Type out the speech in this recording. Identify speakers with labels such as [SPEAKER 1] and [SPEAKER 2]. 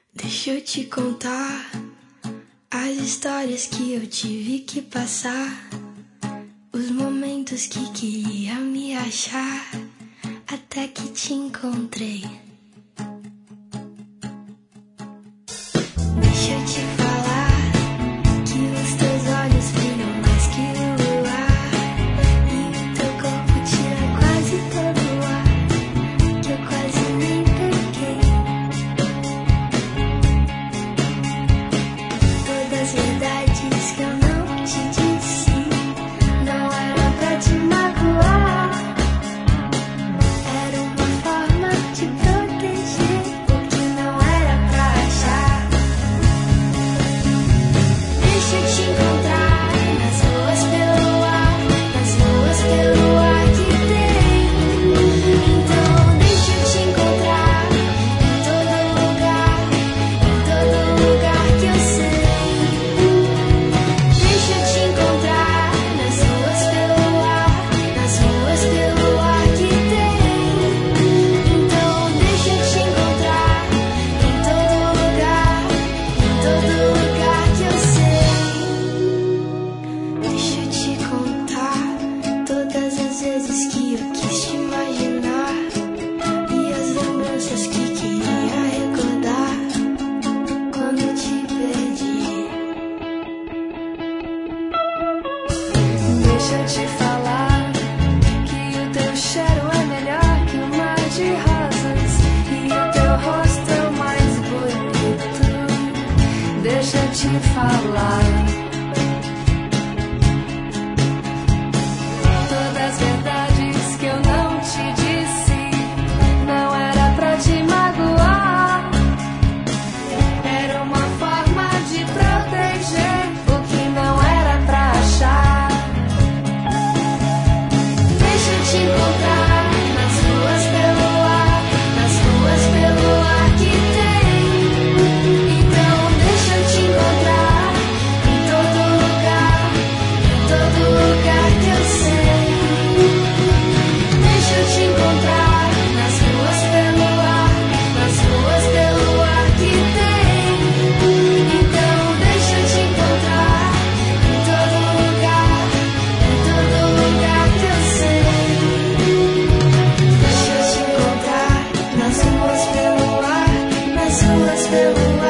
[SPEAKER 1] Deixa eu te contar as histórias que eu tive que passar, os momentos que queria me achar, até que te encontrei. Deixa eu te falar que os teus olhos brilham mais que o luar, e o teu corpo tira quase todo o ar, que eu quase nem peguei. Todas as verdades que eu não te disse, não era pra te magoar, era uma forma de proteger o que não era pra achar. Deixa eu te encontrar nas ruas pelo ar, nas ruas pelo ar que tem. Então deixa eu te encontrar em todo lugar que eu sei. Deixa eu te encontrar nas ruas pelo ar que tem. Então deixa eu te encontrar em todo lugar que eu sei. Deixa eu te contar todas as vezes que eu quis te imaginar, e as lembranças que queria recordar quando te perdi. Deixa eu te falar que o teu cheiro é melhor que o mar de rosas, e o teu rosto é o mais bonito. Deixa eu te falar todas as verdades que eu não te disse, não era pra te magoar, era uma forma de proteger o que não era pra achar. Deixa eu te encontrar nas ruas pelo ar que tem. Então deixa eu te encontrar em todo lugar que eu sei. Deixa eu te encontrar nas ruas pelo ar que tem. Então deixa eu te encontrar em todo lugar que eu sei. Deixa eu te encontrar nas ruas pelo ar